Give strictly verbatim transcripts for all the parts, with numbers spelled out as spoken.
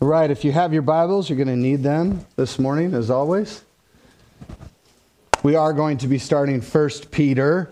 Right, if you have your Bibles, you're going to need them this morning, as always. We are going to be starting First Peter.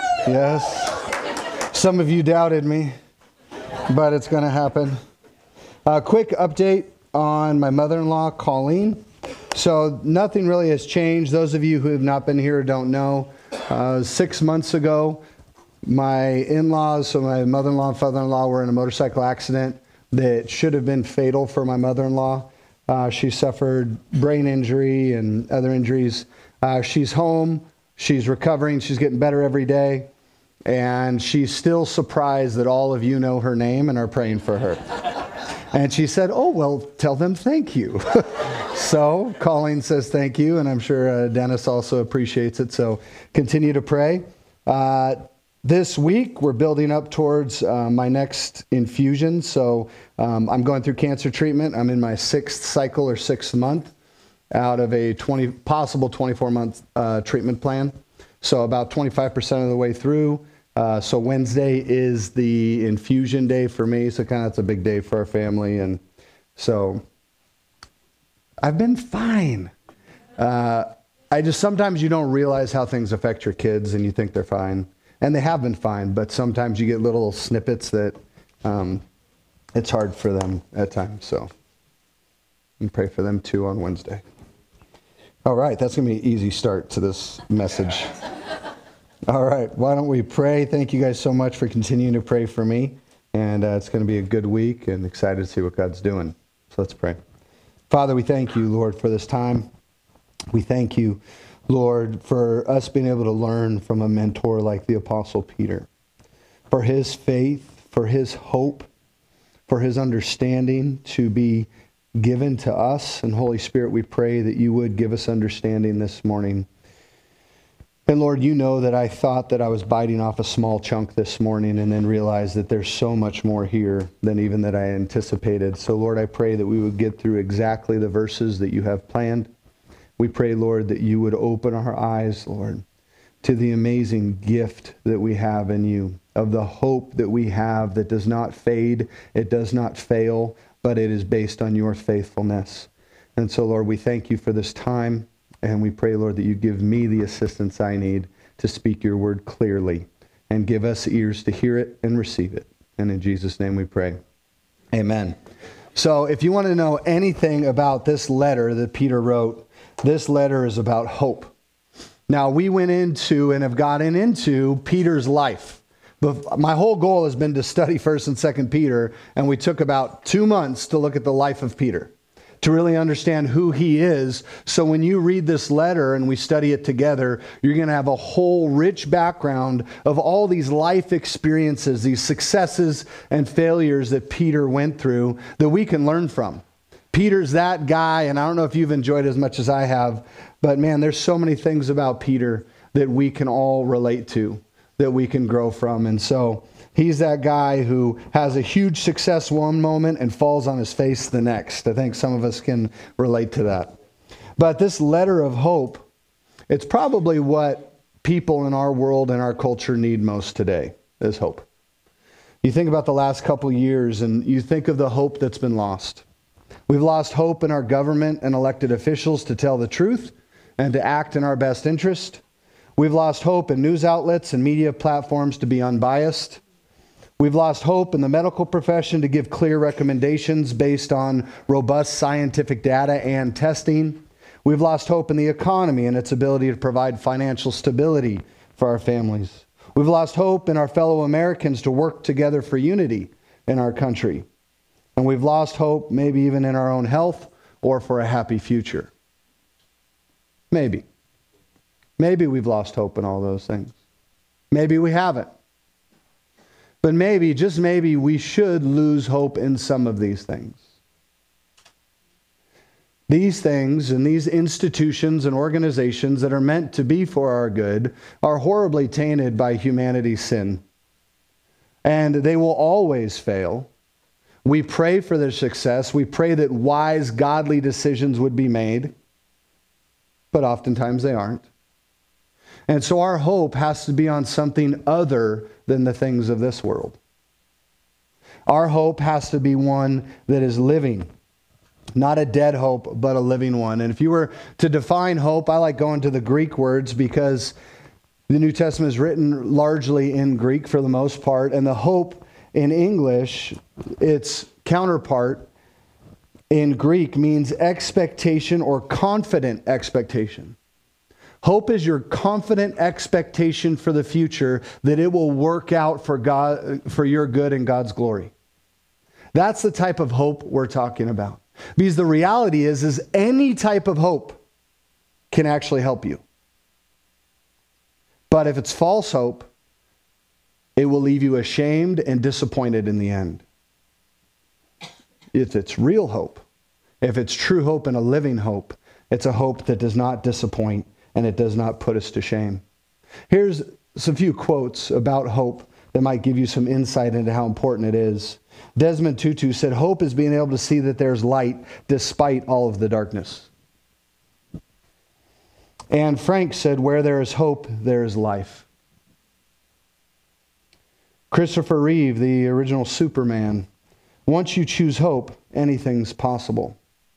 Yes. Some of you doubted me, but it's going to happen. A quick update on my mother-in-law, Colleen. So nothing really has changed. Those of you who have not been here don't know. Uh, six months ago, my in-laws, so my mother-in-law and father-in-law, were in a motorcycle accident that should have been fatal for my mother-in-law. Uh, she suffered brain injury and other injuries. Uh, she's home. She's recovering. She's getting better every day. And she's still surprised that all of you know her name and are praying for her. And she said, oh, well, tell them thank you. So Colleen says thank you, and I'm sure uh, Dennis also appreciates it. So continue to pray. Uh, This week, we're building up towards uh, my next infusion. So um, I'm going through cancer treatment. I'm in my sixth cycle or sixth month out of a twenty possible twenty-four month uh, treatment plan. So about twenty-five percent of the way through. Uh, so Wednesday is the infusion day for me. So kind of it's a big day for our family. And so I've been fine. Uh, I just sometimes you don't realize how things affect your kids and you think they're fine. And they have been fine, but sometimes you get little snippets that um, it's hard for them at times. So and pray for them too on Wednesday. All right, that's going to be an easy start to this message. All right, why don't we pray? Thank you guys so much for continuing to pray for me. And uh, it's going to be a good week and excited to see what God's doing. So let's pray. Father, we thank you, Lord, for this time. We thank you, Lord, for us being able to learn from a mentor like the Apostle Peter, for his faith, for his hope, for his understanding to be given to us. And Holy Spirit, we pray that you would give us understanding this morning. And Lord, you know that I thought that I was biting off a small chunk this morning and then realized that there's so much more here than even that I anticipated. So Lord, I pray that we would get through exactly the verses that you have planned. We pray, Lord, that you would open our eyes, Lord, to the amazing gift that we have in you, of the hope that we have that does not fade, it does not fail, but it is based on your faithfulness. And so, Lord, we thank you for this time, and we pray, Lord, that you give me the assistance I need to speak your word clearly, and give us ears to hear it and receive it. And in Jesus' name we pray. Amen. So if you want to know anything about this letter that Peter wrote, this letter is about hope. Now, we went into and have gotten into Peter's life. But my whole goal has been to study First and Second Peter, and we took about two months to look at the life of Peter, to really understand who he is. So when you read this letter and we study it together, you're going to have a whole rich background of all these life experiences, these successes and failures that Peter went through that we can learn from. Peter's that guy, and I don't know if you've enjoyed it as much as I have, but man, there's so many things about Peter that we can all relate to, that we can grow from. And so he's that guy who has a huge success one moment and falls on his face the next. I think some of us can relate to that. But this letter of hope, it's probably what people in our world and our culture need most today, is hope. You think about the last couple years and you think of the hope that's been lost. We've lost hope in our government and elected officials to tell the truth and to act in our best interest. We've lost hope in news outlets and media platforms to be unbiased. We've lost hope in the medical profession to give clear recommendations based on robust scientific data and testing. We've lost hope in the economy and its ability to provide financial stability for our families. We've lost hope in our fellow Americans to work together for unity in our country. And we've lost hope maybe even in our own health or for a happy future. Maybe. Maybe we've lost hope in all those things. Maybe we haven't. But maybe, just maybe, we should lose hope in some of these things. These things and these institutions and organizations that are meant to be for our good are horribly tainted by humanity's sin. And they will always fail. We pray for their success. We pray that wise, godly decisions would be made. But oftentimes they aren't. And so our hope has to be on something other than the things of this world. Our hope has to be one that is living, Not a dead hope, but a living one. And if you were to define hope, I like going to the Greek words because the New Testament is written largely in Greek for the most part. And the hope in English, its counterpart in Greek, means expectation or confident expectation. Hope is your confident expectation for the future that it will work out for God, for your good and God's glory. That's the type of hope we're talking about. Because the reality is, is any type of hope can actually help you. But if it's false hope, it will leave you ashamed and disappointed in the end. If it's real hope, if it's true hope and a living hope, it's a hope that does not disappoint and it does not put us to shame. Here's some few quotes about hope that might give you some insight into how important it is. Desmond Tutu said, "Hope is being able to see that there's light despite all of the darkness." Anne Frank said, "Where there is hope, there is life." Christopher Reeve, the original Superman, "Once you choose hope, anything's possible."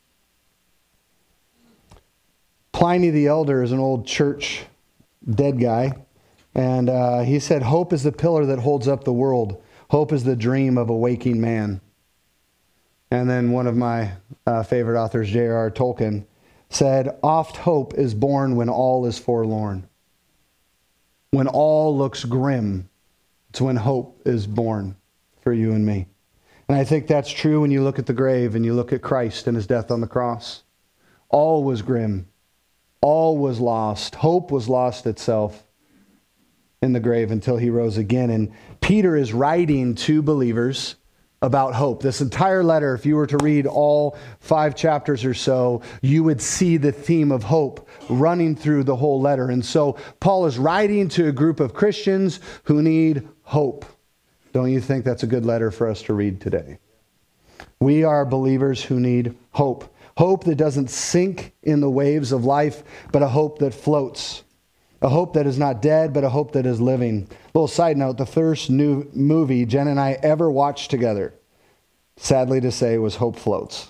Pliny the Elder is an old church dead guy, and uh, he said, "Hope is the pillar that holds up the world. Hope is the dream of a waking man." And then one of my uh, favorite authors, J R R Tolkien, said, "Oft hope is born when all is forlorn." When all looks grim, it's when hope is born for you and me. And I think that's true when you look at the grave and you look at Christ and his death on the cross. All was grim. All was lost. Hope was lost itself in the grave until he rose again. And Peter is writing to believers about hope. This entire letter, if you were to read all five chapters or so, you would see the theme of hope running through the whole letter. And so Paul is writing to a group of Christians who need hope. Don't you think that's a good letter for us to read today? We are believers who need hope. Hope that doesn't sink in the waves of life, but a hope that floats. A hope that is not dead, but a hope that is living. Little side note, the first new movie Jen and I ever watched together, sadly to say, was Hope Floats.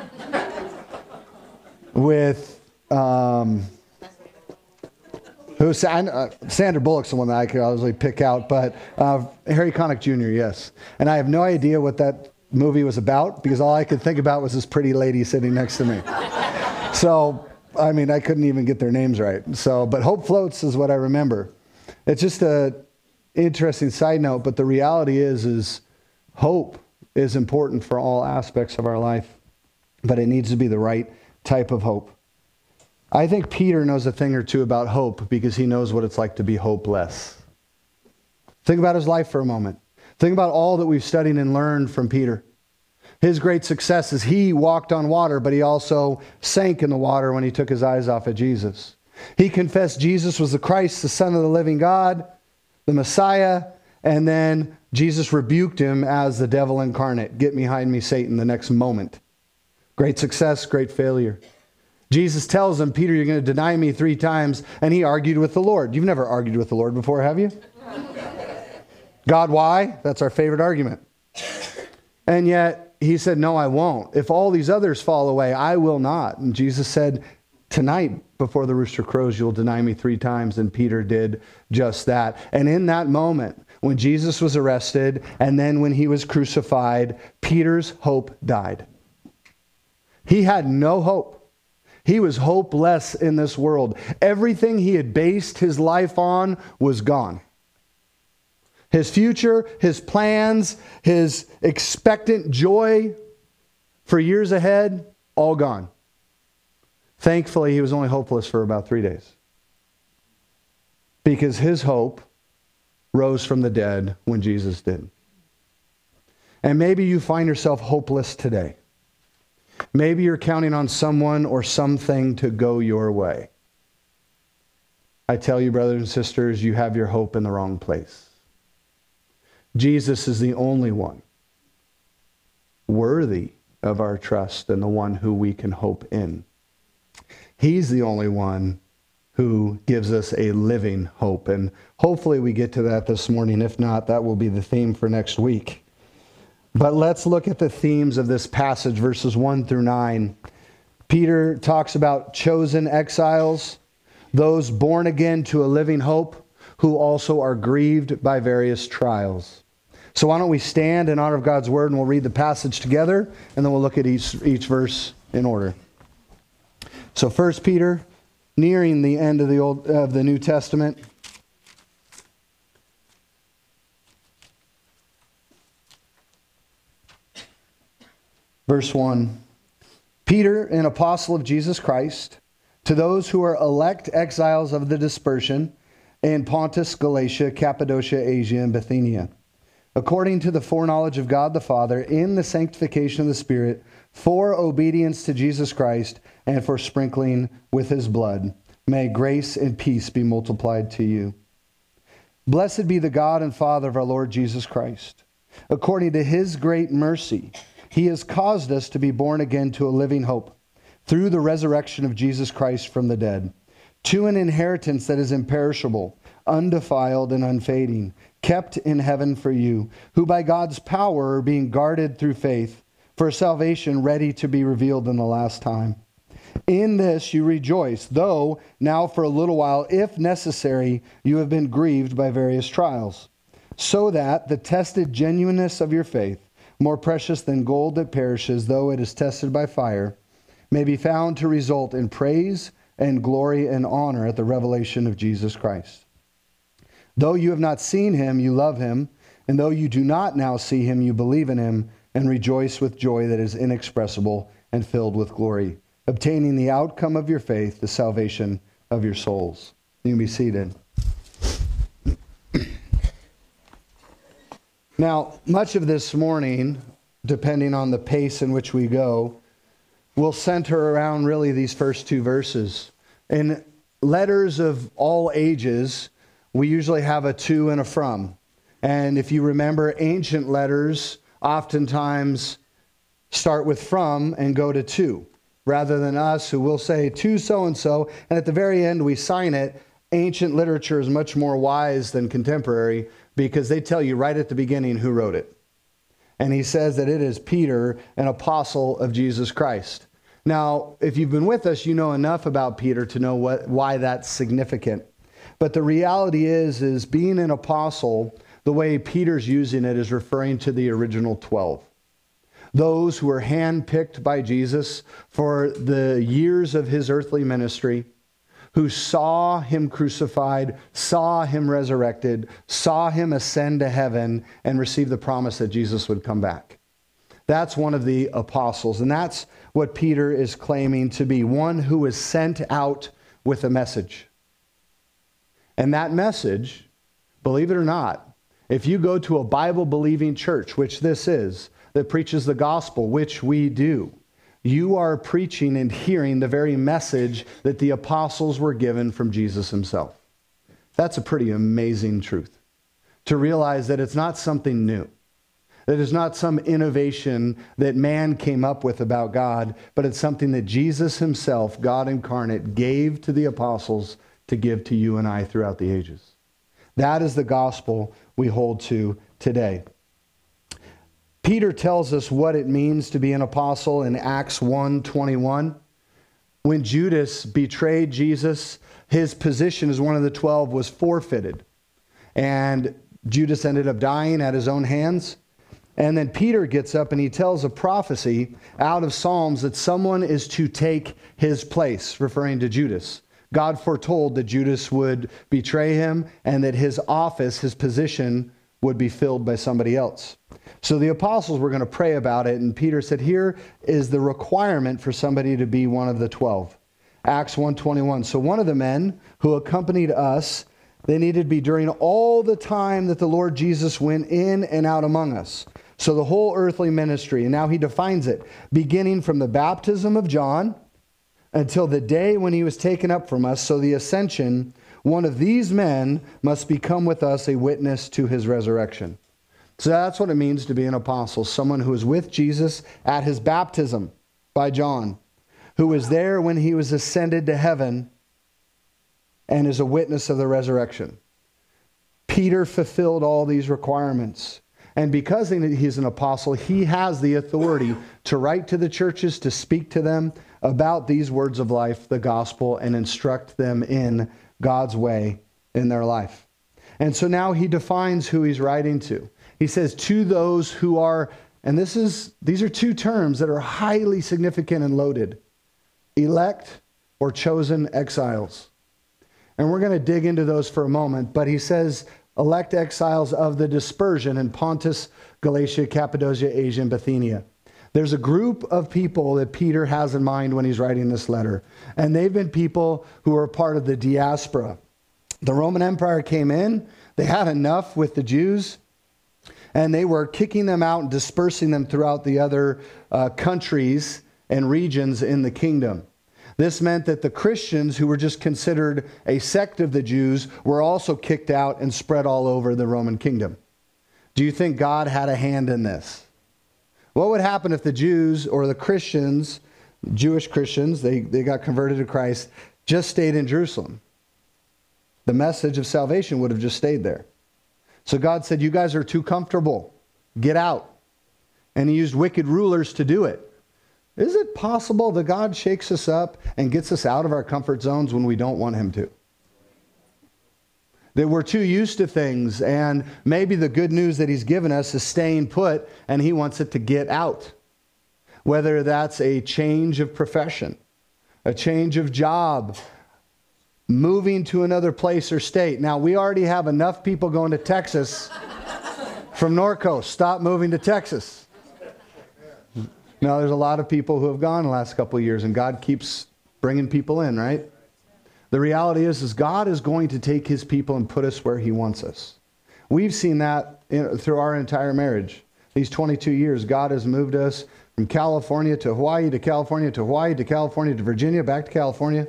With, um, who's, uh, Sandra Bullock's the one that I could obviously pick out, but uh, Harry Connick Junior, yes. And I have no idea what that movie was about, because all I could think about was this pretty lady sitting next to me. So, I mean, I couldn't even get their names right. So, but Hope Floats is what I remember. It's just a interesting side note, but the reality is, is hope is important for all aspects of our life, but it needs to be the right type of hope. I think Peter knows a thing or two about hope because he knows what it's like to be hopeless. Think about his life for a moment. Think about all that we've studied and learned from Peter. His great success is he walked on water, but he also sank in the water when he took his eyes off of Jesus. He confessed Jesus was the Christ, the Son of the living God, the Messiah, and then Jesus rebuked him as the devil incarnate. "Get behind me, Satan," the next moment. Great success, great failure. Jesus tells him, "Peter, you're going to deny me three times," and he argued with the Lord. You've never argued with the Lord before, have you? God, why? That's our favorite argument. And yet he said, "No, I won't. If all these others fall away, I will not." And Jesus said, "Tonight, before the rooster crows, you'll deny me three times." And Peter did just that. And in that moment, when Jesus was arrested, and then when he was crucified, Peter's hope died. He had no hope. He was hopeless in this world. Everything he had based his life on was gone. His future, his plans, his expectant joy for years ahead, all gone. Thankfully, he was only hopeless for about three days. Because his hope rose from the dead when Jesus did. And maybe you find yourself hopeless today. Maybe you're counting on someone or something to go your way. I tell you, brothers and sisters, you have your hope in the wrong place. Jesus is the only one worthy of our trust and the one who we can hope in. He's the only one who gives us a living hope. And hopefully we get to that this morning. If not, that will be the theme for next week. But let's look at the themes of this passage, verses one through nine. Peter talks about chosen exiles, those born again to a living hope, who also are grieved by various trials. So why don't we stand in honor of God's word, and we'll read the passage together, and then we'll look at each, each verse in order. So First Peter, nearing the end of the Old of the New Testament. Verse one. Peter, an apostle of Jesus Christ, to those who are elect exiles of the dispersion in Pontus, Galatia, Cappadocia, Asia, and Bithynia, according to the foreknowledge of God the Father, in the sanctification of the Spirit, for obedience to Jesus Christ, and for sprinkling with his blood, may grace and peace be multiplied to you. Blessed be the God and Father of our Lord Jesus Christ. According to his great mercy, he has caused us to be born again to a living hope, through the resurrection of Jesus Christ from the dead, to an inheritance that is imperishable, undefiled, and unfading, kept in heaven for you, who by God's power are being guarded through faith, for salvation ready to be revealed in the last time. In this you rejoice, though now for a little while, if necessary, you have been grieved by various trials, so that the tested genuineness of your faith, more precious than gold that perishes, though it is tested by fire, may be found to result in praise and glory and honor at the revelation of Jesus Christ. Though you have not seen him, you love him, and though you do not now see him, you believe in him and rejoice with joy that is inexpressible and filled with glory, obtaining the outcome of your faith, the salvation of your souls. You can be seated. Now, much of this morning, depending on the pace in which we go, will center around really these first two verses. In letters of all ages, we usually have a to and a from. And if you remember, ancient letters oftentimes start with from and go to to, rather than us who will say to so-and-so, and at the very end we sign it. Ancient literature is much more wise than contemporary, because they tell you right at the beginning who wrote it. And he says that it is Peter, an apostle of Jesus Christ. Now, if you've been with us, you know enough about Peter to know what, why that's significant. But the reality is, is being an apostle, the way Peter's using it is referring to the original twelve. Those who were handpicked by Jesus for the years of his earthly ministry, who saw him crucified, saw him resurrected, saw him ascend to heaven, and receive the promise that Jesus would come back. That's one of the apostles, and that's what Peter is claiming to be, one who is sent out with a message. And that message, believe it or not, if you go to a Bible-believing church, which this is, that preaches the gospel, which we do, you are preaching and hearing the very message that the apostles were given from Jesus himself. That's a pretty amazing truth. To realize that it's not something new. That it's not some innovation that man came up with about God, but it's something that Jesus himself, God incarnate, gave to the apostles to give to you and I throughout the ages. That is the gospel we hold to today. Peter tells us what it means to be an apostle in Acts one twenty-one. When Judas betrayed Jesus, his position as one of the twelve was forfeited. And Judas ended up dying at his own hands. And then Peter gets up and he tells a prophecy out of Psalms that someone is to take his place, referring to Judas. God foretold that Judas would betray him and that his office, his position, would be filled by somebody else. So the apostles were going to pray about it, and Peter said, here is the requirement for somebody to be one of the twelve. Acts one twenty-one. So one of the men who accompanied us, they needed to be during all the time that the Lord Jesus went in and out among us. So the whole earthly ministry, and now he defines it, beginning from the baptism of John until the day when he was taken up from us, so the ascension, one of these men must become with us a witness to his resurrection. So that's what it means to be an apostle, someone who was with Jesus at his baptism by John, who was there when he was ascended to heaven and is a witness of the resurrection. Peter fulfilled all these requirements. And because he's an apostle, he has the authority to write to the churches, to speak to them about these words of life, the gospel, and instruct them in God's way in their life. And so now he defines who he's writing to. He says, to those who are, and this is these are two terms that are highly significant and loaded, elect or chosen exiles. And we're going to dig into those for a moment, but he says, elect exiles of the dispersion in Pontus, Galatia, Cappadocia, Asia, and Bithynia. There's a group of people that Peter has in mind when he's writing this letter. And they've been people who are part of the diaspora. The Roman Empire came in. They had enough with the Jews. And they were kicking them out and dispersing them throughout the other uh, countries and regions in the kingdom. This meant that the Christians, who were just considered a sect of the Jews, were also kicked out and spread all over the Roman kingdom. Do you think God had a hand in this? What would happen if the Jews or the Christians, Jewish Christians, they, they got converted to Christ, just stayed in Jerusalem? The message of salvation would have just stayed there. So God said, you guys are too comfortable. Get out. And he used wicked rulers to do it. Is it possible that God shakes us up and gets us out of our comfort zones when we don't want him to? That we're too used to things, and maybe the good news that he's given us is staying put, and he wants it to get out. Whether that's a change of profession, a change of job, moving to another place or state. Now, we already have enough people going to Texas from Norco. Stop moving to Texas. Now, there's a lot of people who have gone the last couple of years, and God keeps bringing people in, right? The reality is, is God is going to take his people and put us where he wants us. We've seen that in, through our entire marriage. These twenty-two years, God has moved us from California to Hawaii, to California to Hawaii, to California to Virginia, back to California.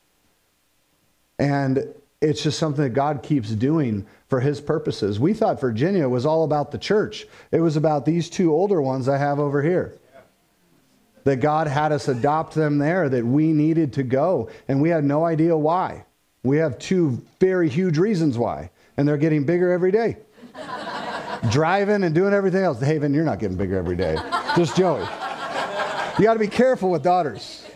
And it's just something that God keeps doing for his purposes. We thought Virginia was all about the church. It was about these two older ones I have over here. That God had us adopt them there, that we needed to go. And we had no idea why. We have two very huge reasons why. And they're getting bigger every day. Driving and doing everything else. Haven, you're not getting bigger every day. Just Joey. You got to be careful with daughters.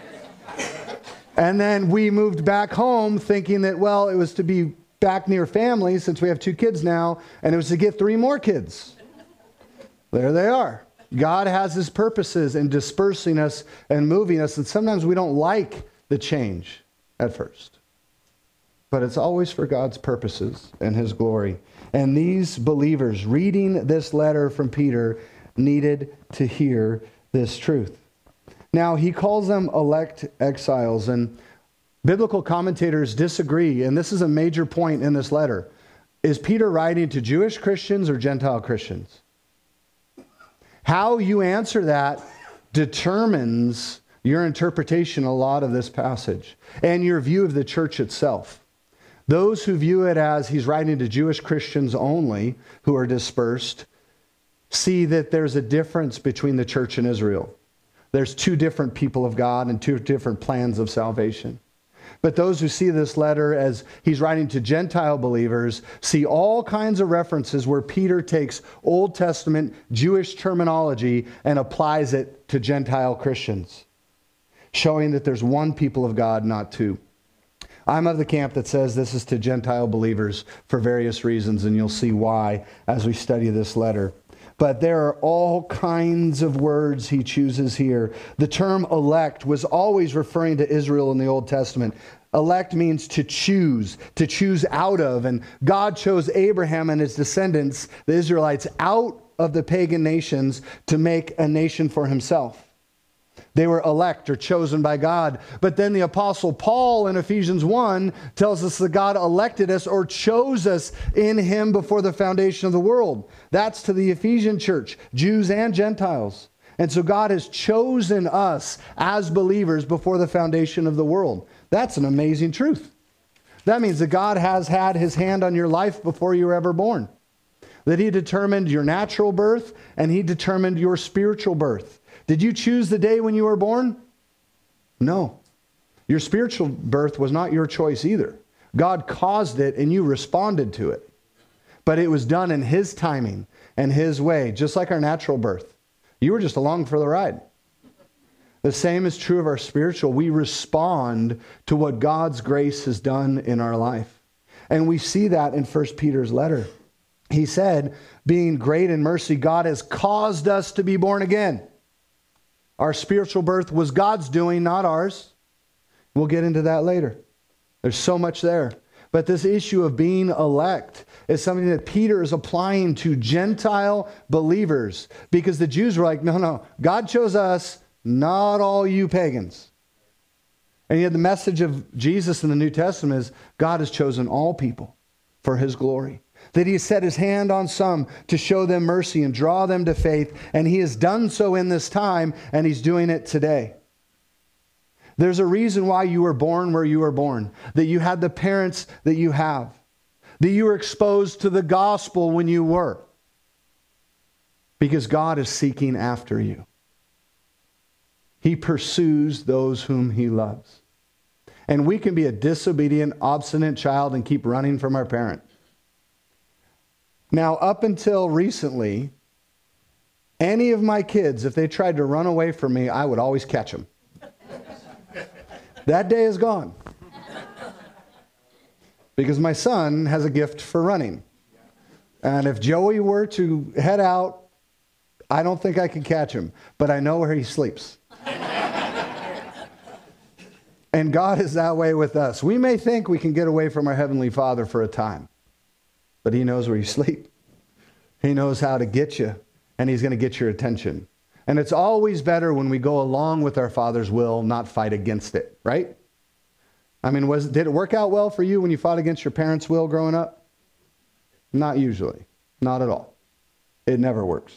And then we moved back home thinking that, well, it was to be back near family since we have two kids now. And it was to get three more kids. There they are. God has his purposes in dispersing us and moving us. And sometimes we don't like the change at first. But it's always for God's purposes and his glory. And these believers reading this letter from Peter needed to hear this truth. Now, he calls them elect exiles. And biblical commentators disagree. And this is a major point in this letter. Is Peter writing to Jewish Christians or Gentile Christians? How you answer that determines your interpretation a lot of this passage and your view of the church itself. Those who view it as he's writing to Jewish Christians only who are dispersed see that there's a difference between the church and Israel. There's two different people of God and two different plans of salvation. But those who see this letter as he's writing to Gentile believers see all kinds of references where Peter takes Old Testament Jewish terminology and applies it to Gentile Christians, showing that there's one people of God, not two. I'm of the camp that says this is to Gentile believers for various reasons, and you'll see why as we study this letter. But there are all kinds of words he chooses here. The term elect was always referring to Israel in the Old Testament. Elect means to choose, to choose out of. And God chose Abraham and his descendants, the Israelites, out of the pagan nations to make a nation for himself. They were elect or chosen by God. But then the Apostle Paul in Ephesians one tells us that God elected us or chose us in him before the foundation of the world. That's to the Ephesian church, Jews and Gentiles. And so God has chosen us as believers before the foundation of the world. That's an amazing truth. That means that God has had his hand on your life before you were ever born. That he determined your natural birth and he determined your spiritual birth. Did you choose the day when you were born? No. Your spiritual birth was not your choice either. God caused it and you responded to it. But it was done in his timing and his way, just like our natural birth. You were just along for the ride. The same is true of our spiritual. We respond to what God's grace has done in our life. And we see that in First Peter's letter. He said, being great in mercy, God has caused us to be born again. Our spiritual birth was God's doing, not ours. We'll get into that later. There's so much there. But this issue of being elect is something that Peter is applying to Gentile believers, because the Jews were like, no, no, God chose us, not all you pagans. And yet the message of Jesus in the New Testament is God has chosen all people for his glory. That he has set his hand on some to show them mercy and draw them to faith. And he has done so in this time, and he's doing it today. There's a reason why you were born where you were born. That you had the parents that you have. That you were exposed to the gospel when you were. Because God is seeking after you. He pursues those whom he loves. And we can be a disobedient, obstinate child and keep running from our parent. Now, up until recently, any of my kids, if they tried to run away from me, I would always catch them. That day is gone. Because my son has a gift for running. And if Joey were to head out, I don't think I could catch him. But I know where he sleeps. And God is that way with us. We may think we can get away from our Heavenly Father for a time. But he knows where you sleep. He knows how to get you. And he's going to get your attention. And it's always better when we go along with our Father's will, not fight against it, right? I mean, was did it work out well for you when you fought against your parents' will growing up? Not usually. Not at all. It never works.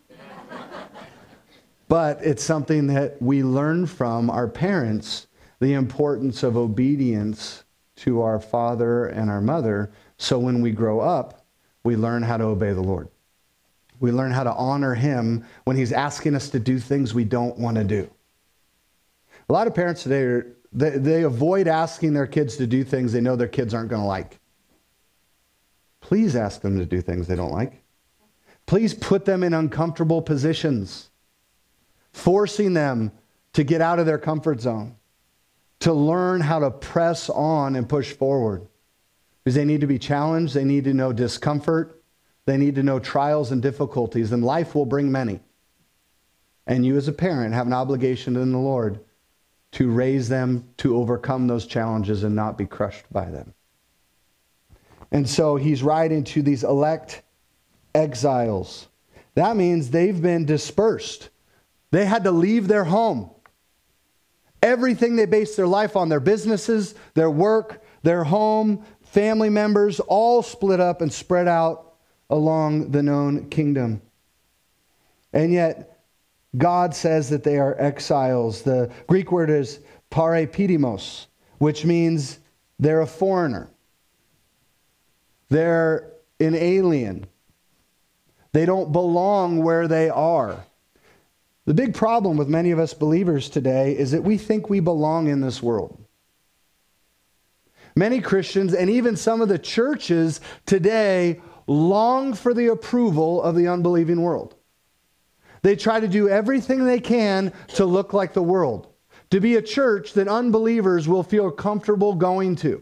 But it's something that we learn from our parents, the importance of obedience to our father and our mother. So when we grow up, we learn how to obey the Lord. We learn how to honor him when he's asking us to do things we don't want to do. A lot of parents today, are, they, they avoid asking their kids to do things they know their kids aren't going to like. Please ask them to do things they don't like. Please put them in uncomfortable positions, forcing them to get out of their comfort zone, to learn how to press on and push forward. Because they need to be challenged. They need to know discomfort. They need to know trials and difficulties. And life will bring many. And you as a parent have an obligation in the Lord to raise them to overcome those challenges and not be crushed by them. And so he's writing to these elect exiles. That means they've been dispersed. They had to leave their home. Everything they based their life on, their businesses, their work, their home, family members, all split up and spread out along the known kingdom. And yet, God says that they are exiles. The Greek word is parepidimos, which means they're a foreigner. They're an alien. They don't belong where they are. The big problem with many of us believers today is that we think we belong in this world. Many Christians and even some of the churches today long for the approval of the unbelieving world. They try to do everything they can to look like the world, to be a church that unbelievers will feel comfortable going to.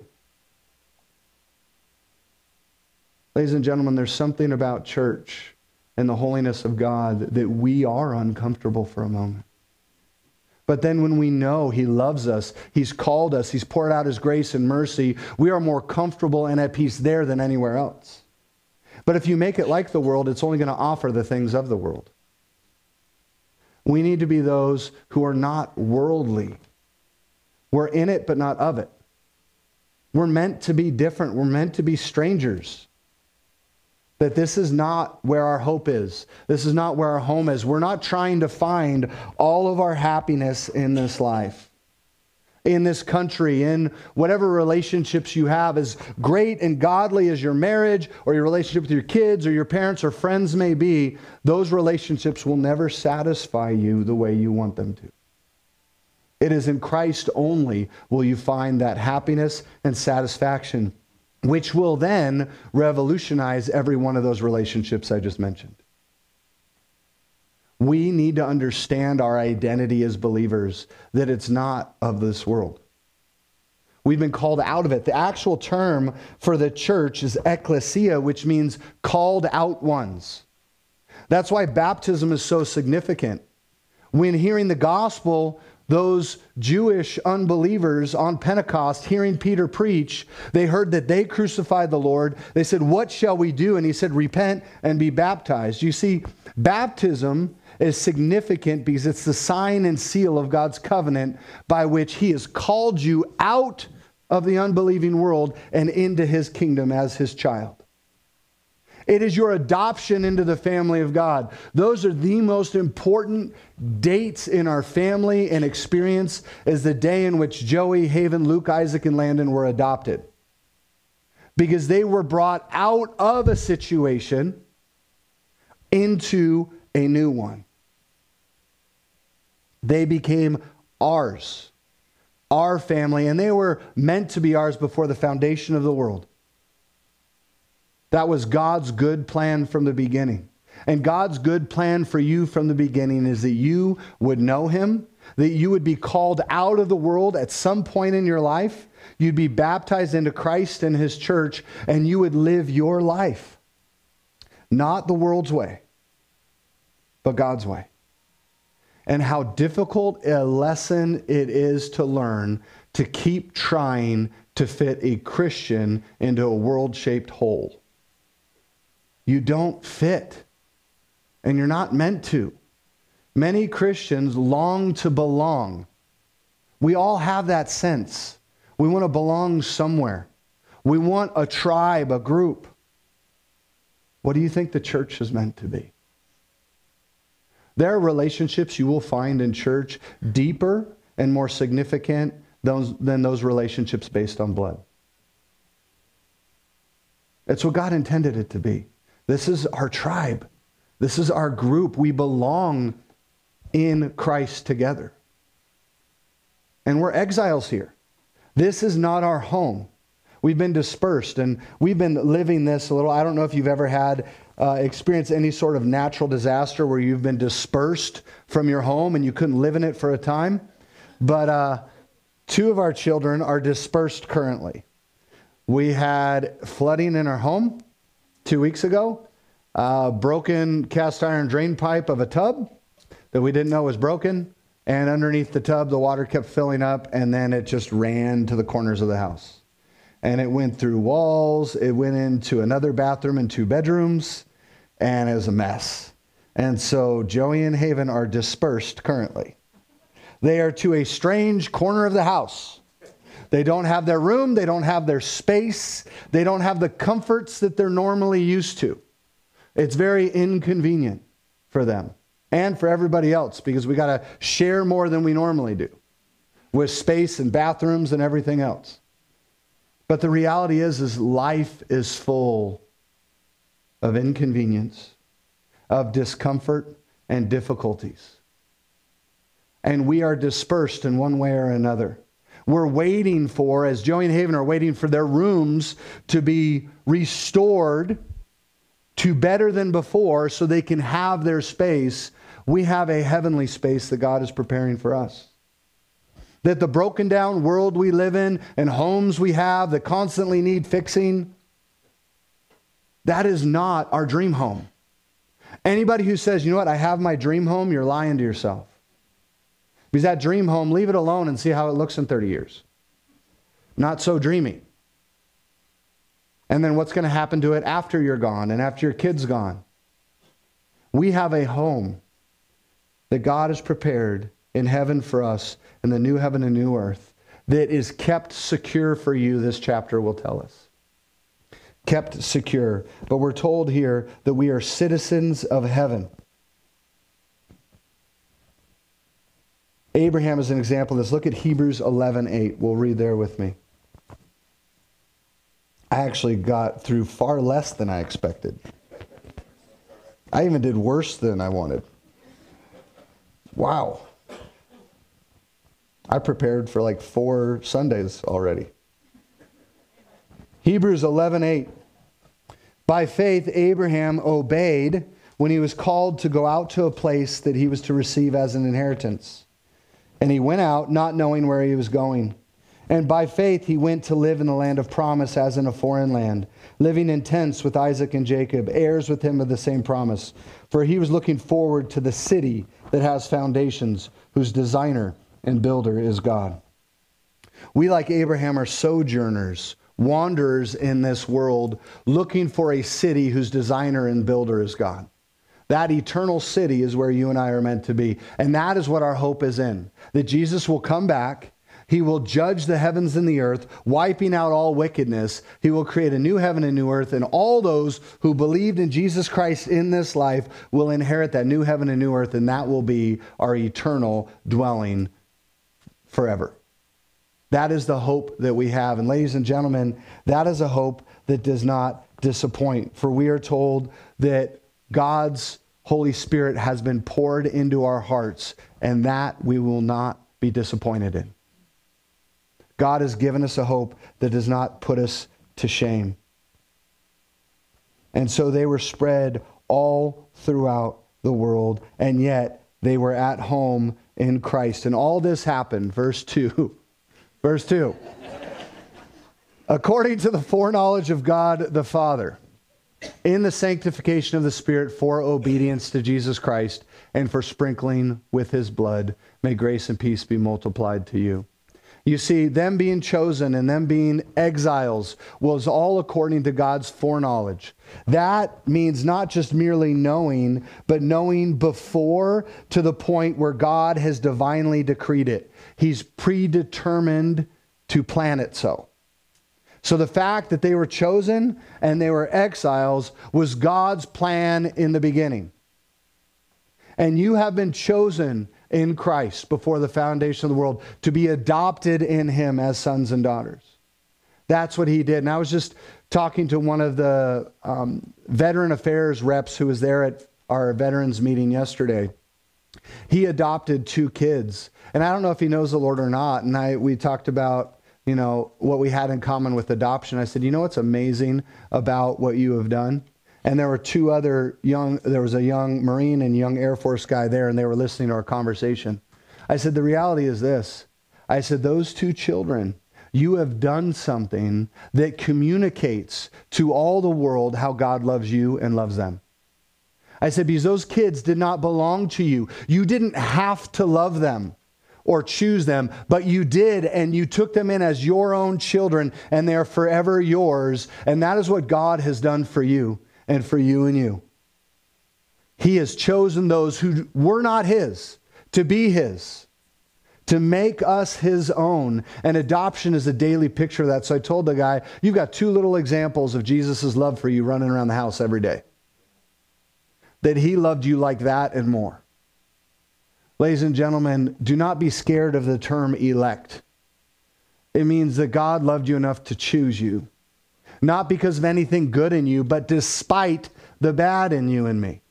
Ladies and gentlemen, there's something about church and the holiness of God that we are uncomfortable for a moment. But then when we know he loves us, he's called us, he's poured out his grace and mercy, we are more comfortable and at peace there than anywhere else. But if you make it like the world, it's only going to offer the things of the world. We need to be those who are not worldly. We're in it, but not of it. We're meant to be different. We're meant to be strangers. That this is not where our hope is. This is not where our home is. We're not trying to find all of our happiness in this life, in this country, in whatever relationships you have, as great and godly as your marriage or your relationship with your kids or your parents or friends may be. Those relationships will never satisfy you the way you want them to. It is in Christ only will you find that happiness and satisfaction. which will then revolutionize every one of those relationships I just mentioned. We need to understand our identity as believers, that it's not of this world. We've been called out of it. The actual term for the church is ecclesia, which means called out ones. That's why baptism is so significant. When hearing the gospel, those Jewish unbelievers on Pentecost, hearing Peter preach, they heard that they crucified the Lord. They said, "What shall we do?" And he said, "Repent and be baptized." You see, baptism is significant because it's the sign and seal of God's covenant by which he has called you out of the unbelieving world and into his kingdom as his child. It is your adoption into the family of God. Those are the most important dates in our family and experience, is the day in which Joey, Haven, Luke, Isaac, and Landon were adopted. Because they were brought out of a situation into a new one. They became ours, our family, and they were meant to be ours before the foundation of the world. That was God's good plan from the beginning. And God's good plan for you from the beginning is that you would know him, that you would be called out of the world at some point in your life. You'd be baptized into Christ and his church, and you would live your life. Not the world's way, but God's way. And how difficult a lesson it is to learn to keep trying to fit a Christian into a world-shaped hole. You don't fit, and you're not meant to. Many Christians long to belong. We all have that sense. We want to belong somewhere. We want a tribe, a group. What do you think the church is meant to be? There are relationships you will find in church deeper and more significant those, than those relationships based on blood. It's what God intended it to be. This is our tribe. This is our group. We belong in Christ together. And we're exiles here. This is not our home. We've been dispersed, and we've been living this a little. I don't know if you've ever had uh, experienced any sort of natural disaster where you've been dispersed from your home and you couldn't live in it for a time. But uh, two of our children are dispersed currently. We had flooding in our home two weeks ago, uh, broken cast iron drain pipe of a tub that we didn't know was broken. And underneath the tub, the water kept filling up, and then it just ran to the corners of the house. And it went through walls. It went into another bathroom and two bedrooms, and it was a mess. And so Joey and Haven are dispersed currently. They are to a strange corner of the house. They don't have their room. They don't have their space. They don't have the comforts that they're normally used to. It's very inconvenient for them and for everybody else, because we got to share more than we normally do with space and bathrooms and everything else. But the reality is, is life is full of inconvenience, of discomfort and difficulties. And we are dispersed in one way or another. We're waiting for, as Joey and Haven are waiting for their rooms to be restored to better than before so they can have their space. We have a heavenly space that God is preparing for us. That the broken down world we live in and homes we have that constantly need fixing, that is not our dream home. Anybody who says, you know what, I have my dream home, you're lying to yourself. Because that dream home, leave it alone and see how it looks in thirty years. Not so dreamy. And then what's going to happen to it after you're gone and after your kid's gone? We have a home that God has prepared in heaven for us, in the new heaven and new earth, that is kept secure for you, this chapter will tell us. Kept secure. But we're told here that we are citizens of heaven. Abraham is an example of this. Look at Hebrews eleven eight. We'll read there with me. I actually got through far less than I expected. I even did worse than I wanted. Wow. I prepared for like four Sundays already. Hebrews eleven eight. By faith, Abraham obeyed when he was called to go out to a place that he was to receive as an inheritance. And he went out, not knowing where he was going. And by faith, he went to live in the land of promise as in a foreign land, living in tents with Isaac and Jacob, heirs with him of the same promise. For he was looking forward to the city that has foundations, whose designer and builder is God. We, like Abraham, are sojourners, wanderers in this world, looking for a city whose designer and builder is God. That eternal city is where you and I are meant to be. And that is what our hope is in. That Jesus will come back. He will judge the heavens and the earth, wiping out all wickedness. He will create a new heaven and new earth. And all those who believed in Jesus Christ in this life will inherit that new heaven and new earth. And that will be our eternal dwelling forever. That is the hope that we have. And ladies and gentlemen, that is a hope that does not disappoint. For we are told that God's Holy Spirit has been poured into our hearts, and that we will not be disappointed in. God has given us a hope that does not put us to shame. And so they were spread all throughout the world, and yet they were at home in Christ. And all this happened, verse two. Verse two. According to the foreknowledge of God the Father, in the sanctification of the Spirit, for obedience to Jesus Christ and for sprinkling with his blood, may grace and peace be multiplied to you. You see, them being chosen and them being exiles was all according to God's foreknowledge. That means not just merely knowing, but knowing before, to the point where God has divinely decreed it. He's predetermined to plan it so. So the fact that they were chosen and they were exiles was God's plan in the beginning. And you have been chosen in Christ before the foundation of the world to be adopted in him as sons and daughters. That's what he did. And I was just talking to one of the um, veteran affairs reps who was there at our veterans meeting yesterday. He adopted two kids. And I don't know if he knows the Lord or not. And I we talked about you know, what we had in common with adoption. I said, you know what's amazing about what you have done? And there were two other young, there was a young Marine and young Air Force guy there, and they were listening to our conversation. I said, the reality is this. I said, those two children, you have done something that communicates to all the world how God loves you and loves them. I said, because those kids did not belong to you. You didn't have to love them or choose them, but you did, and you took them in as your own children, and they're forever yours. And that is what God has done for you and for you and you. He has chosen those who were not his to be his, to make us his own. And adoption is a daily picture of that. So I told the guy, you've got two little examples of Jesus' love for you running around the house every day. That he loved you like that and more. Ladies and gentlemen, do not be scared of the term elect. It means that God loved you enough to choose you. Not because of anything good in you, but despite the bad in you and me.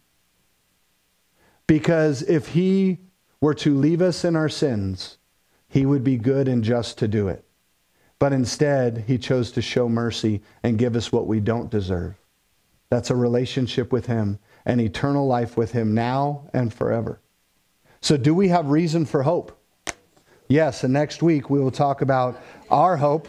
Because if he were to leave us in our sins, he would be good and just to do it. But instead, he chose to show mercy and give us what we don't deserve. That's a relationship with him, an eternal life with him now and forever. So do we have reason for hope? Yes, and next week we will talk about our hope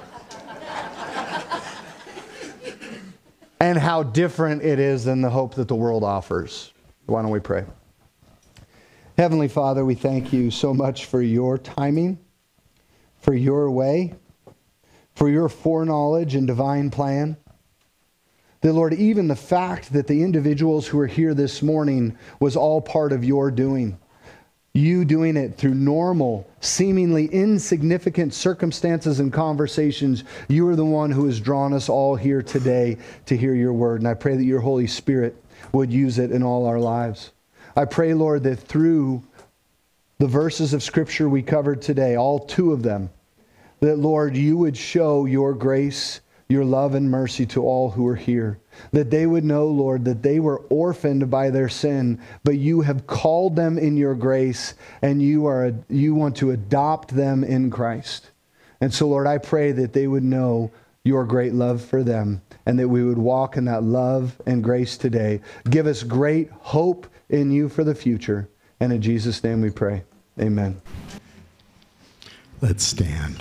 and how different it is than the hope that the world offers. Why don't we pray? Heavenly Father, we thank you so much for your timing, for your way, for your foreknowledge and divine plan. That, Lord, even the fact that the individuals who are here this morning was all part of your doing. You doing it through normal, seemingly insignificant circumstances and conversations. You are the one who has drawn us all here today to hear your word. And I pray that your Holy Spirit would use it in all our lives. I pray, Lord, that through the verses of Scripture we covered today, all two of them, that, Lord, you would show your grace, your love and mercy to all who are here. That they would know, Lord, that they were orphaned by their sin, but you have called them in your grace, and you are you want to adopt them in Christ. And so, Lord, I pray that they would know your great love for them, and that we would walk in that love and grace today. Give us great hope in you for the future. And in Jesus' name we pray. Amen. Let's stand.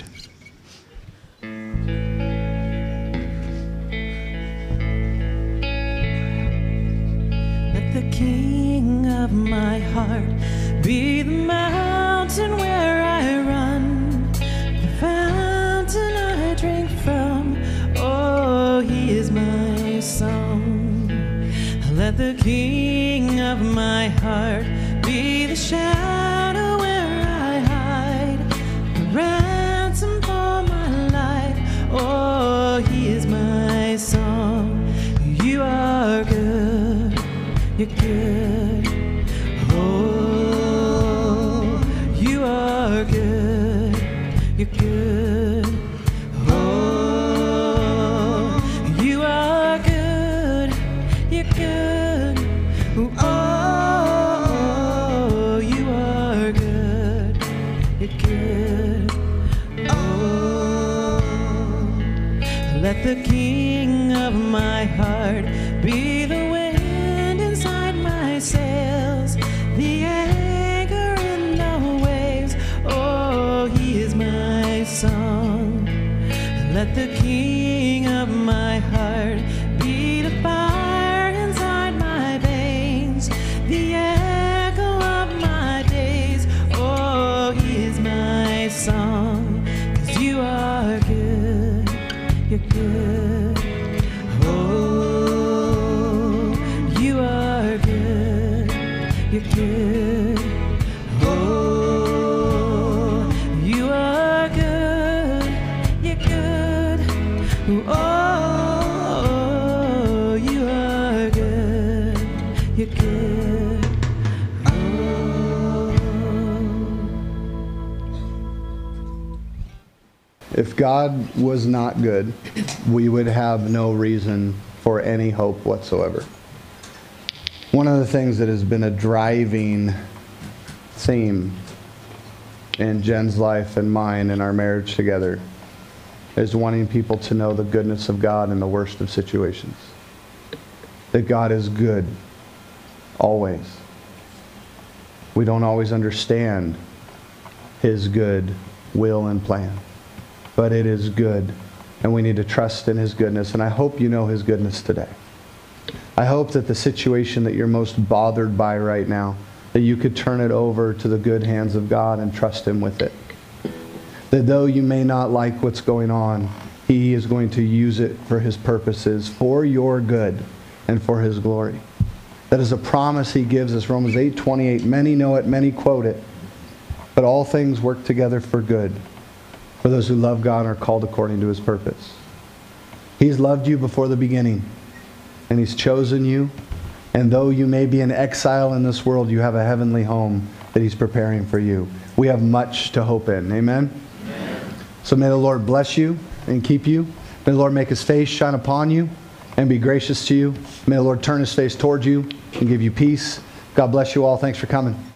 Let the King of my heart be the mountain where I run, the fountain I drink from. Oh, he is my song. Let the King of my heart be the shadow where I hide, the ransom for my life. Oh, he is my song. You are good, you're good. Oh, you are good, you're good. Oh, you are good, you're good. Oh, you are good, you're good. Oh, let the King of my heart be the wind inside my sails, the anchor in the waves. Oh, he is my song. Let the King of my heart be the fire inside my veins, the echo of my days. Oh, he is my song. 'Cause you are good, you're good. Oh, you are good, you're good. Oh, you are good, you're good. Oh, you are good, you're good. Oh. If God was not good, we would have no reason for any hope whatsoever. One of the things that has been a driving theme in Jen's life and mine in our marriage together is wanting people to know the goodness of God in the worst of situations. That God is good, always. We don't always understand His good will and plan, but it is good, and we need to trust in His goodness, and I hope you know His goodness today. I hope that the situation that you're most bothered by right now, that you could turn it over to the good hands of God and trust Him with it. That though you may not like what's going on, He is going to use it for His purposes, for your good and for His glory. That is a promise He gives us. Romans eight twenty-eight. Many know it, many quote it. But all things work together for good, for those who love God and are called according to His purpose. He's loved you before the beginning, and He's chosen you. And though you may be in exile in this world, you have a heavenly home that He's preparing for you. We have much to hope in. Amen? Amen. So may the Lord bless you and keep you. May the Lord make His face shine upon you and be gracious to you. May the Lord turn His face towards you and give you peace. God bless you all. Thanks for coming.